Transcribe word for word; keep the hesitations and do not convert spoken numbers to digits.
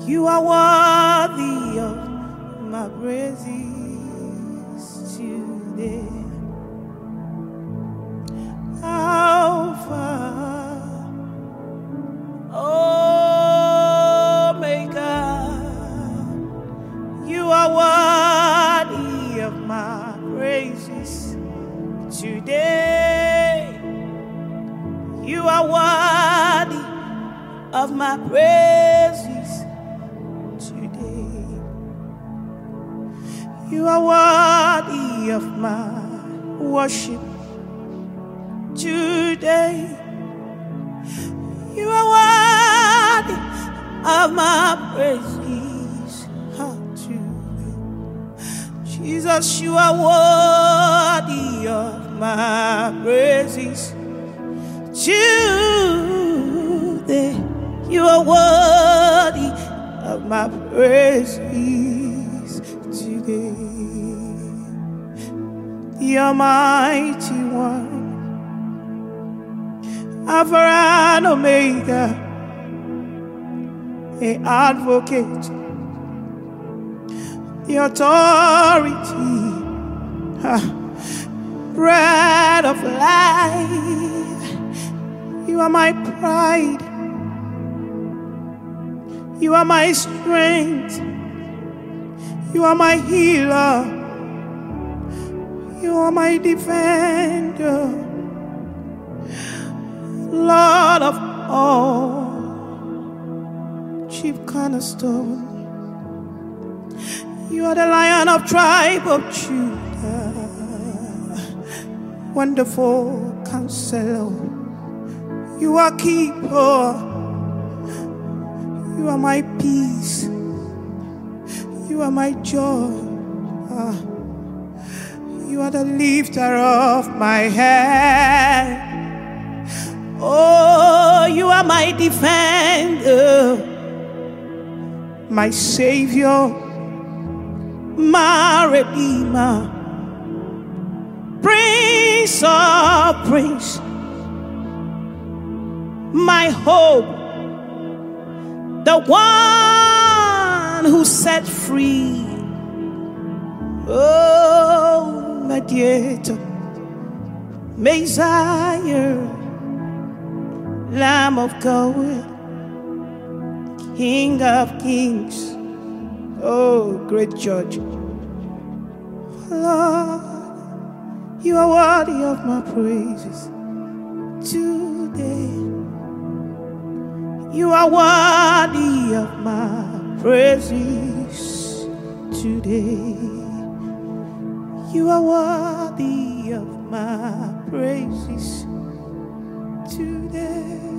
You are worthy of my praises today. Alpha, Omega, you are worthy of my praises today. You are worthy of my praises today. You are worthy of my worship today. You are worthy of my praises today. Jesus, you are worthy of my praises today. You are worthy of my praises today. The Almighty One, Alpha and Omega, the Advocate, the Authority, ah, Bread of Life. You are my pride. You are my strength. You are my healer. You are my defender. Lord of all, chief cornerstone. You are the Lion of tribe of Judah. Wonderful Counselor. You are keeper. You are my peace. You are my joy. Ah. You are the lifter of my head. Oh, you are my defender, my Savior, my Redeemer, Prince of Prince, my hope, the one who set free. Oh, Mediator, Messiah, Lamb of God, King of Kings, oh, great Judge. Lord, you are worthy of my praises today. You are worthy of my praises today. You are worthy of my praises today.